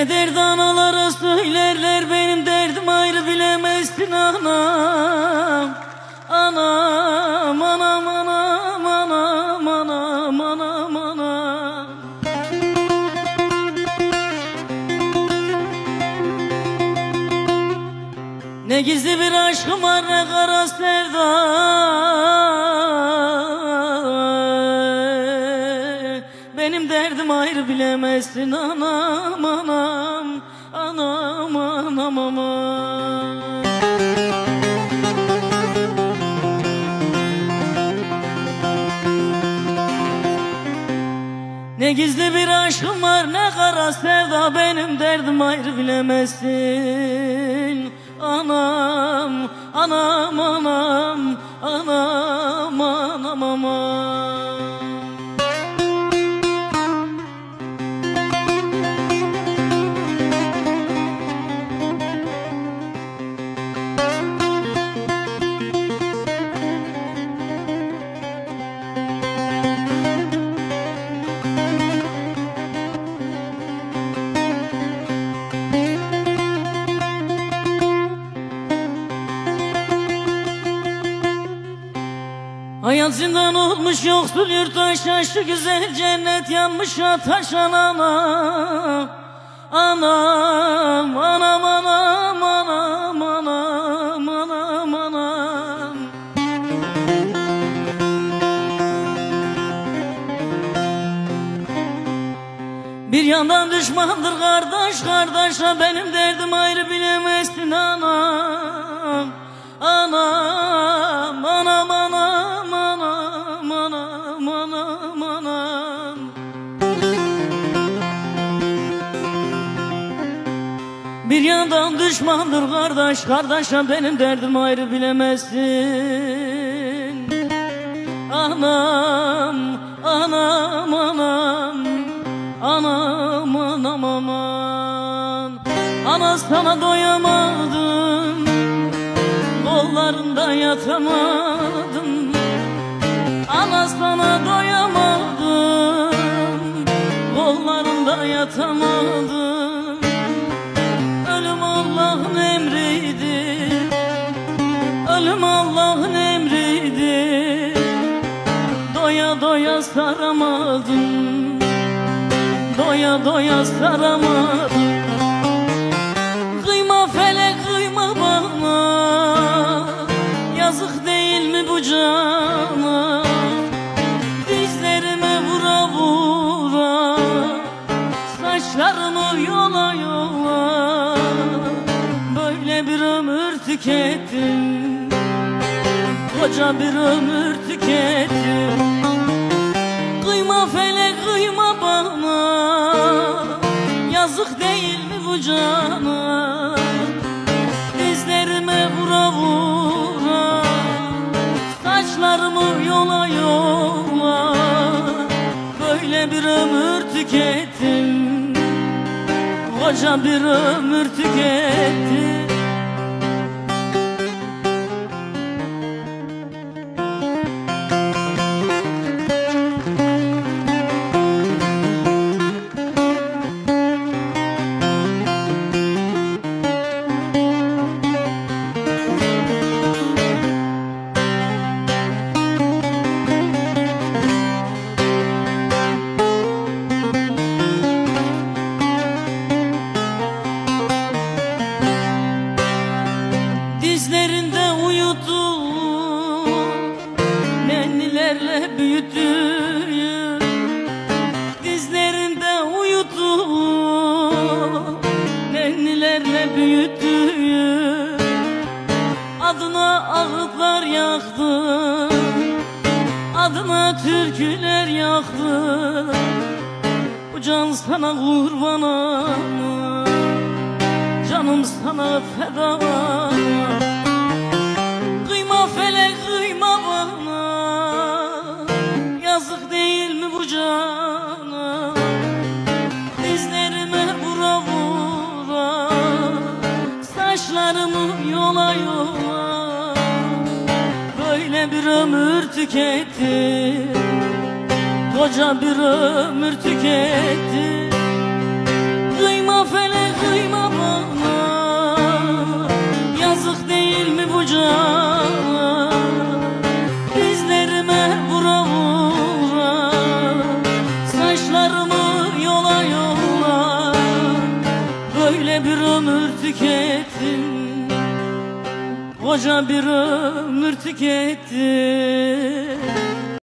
Ne derdi analara söylerler, benim derdim ayrı bilemezsin anam. Anam, anam, anam, anam, anam, anam, anam. Ne gizli bir aşkım var, ne kara sevda. Benim derdim ayrı bilemezsin anam, anam, anam, anam, anam. Ne gizli bir aşkım var, ne kara sevda. Benim derdim ayrı bilemezsin anam, anam, anam, anam, anam, anam. Hayat zindan olmuş, yoksul yurttaş yaşlı, güzel cennet yanmış ateş anam. Anam, anam, anam, anam, anam, anam, anam. Bir yandan düşmandır kardeş kardeşe, benim derdim ayrı bilemezsin anam. Anam, anam, anam, anam, anam, anam, anam. Bir yandan düşmandır kardeş kardeşe, benim derdim ayrı bilemezsin anam, anam, anam, anam, anam, aman. Ana sana doyamadım, kollarında yatamadım. Ana sana doyamadım, kollarında yatamadım. Ölüm Allah'ın emriydi, ölüm Allah'ın emriydi. Doya doya saramadım, doya doya saramadım. Kıyma felek, kıyma bana, yazık değil mi bu cana? Dizlerime vura vura, saçlarımı yola yola. Böyle bir ömür tükettim, koca bir ömür tükettim. Kıyma felek, kıyma bana, yazık değil mi bu cana? Dizlerime vura vura, saçlarımı yola yola. Böyle bir ömür tükettim, koca bir ömür tükettim. Dizlerinde uyuttum, nennilerle büyüttüm. Dizlerinde uyuttum, nennilerle büyüttüm. Adına ağıtlar yaktım, adına türküler yaktım. Bu can sana kurbanım, canım sana feda. Kıyma felek, kıyma bana, yazık değil mi bu cana? Dizlerime vura vura, saçlarımı yola yola. Böyle bir ömür tükettim, koca bir ömür tükettim. Kıyma felek, Böyle bir ömür tükettim, koca bir ömür tükettim.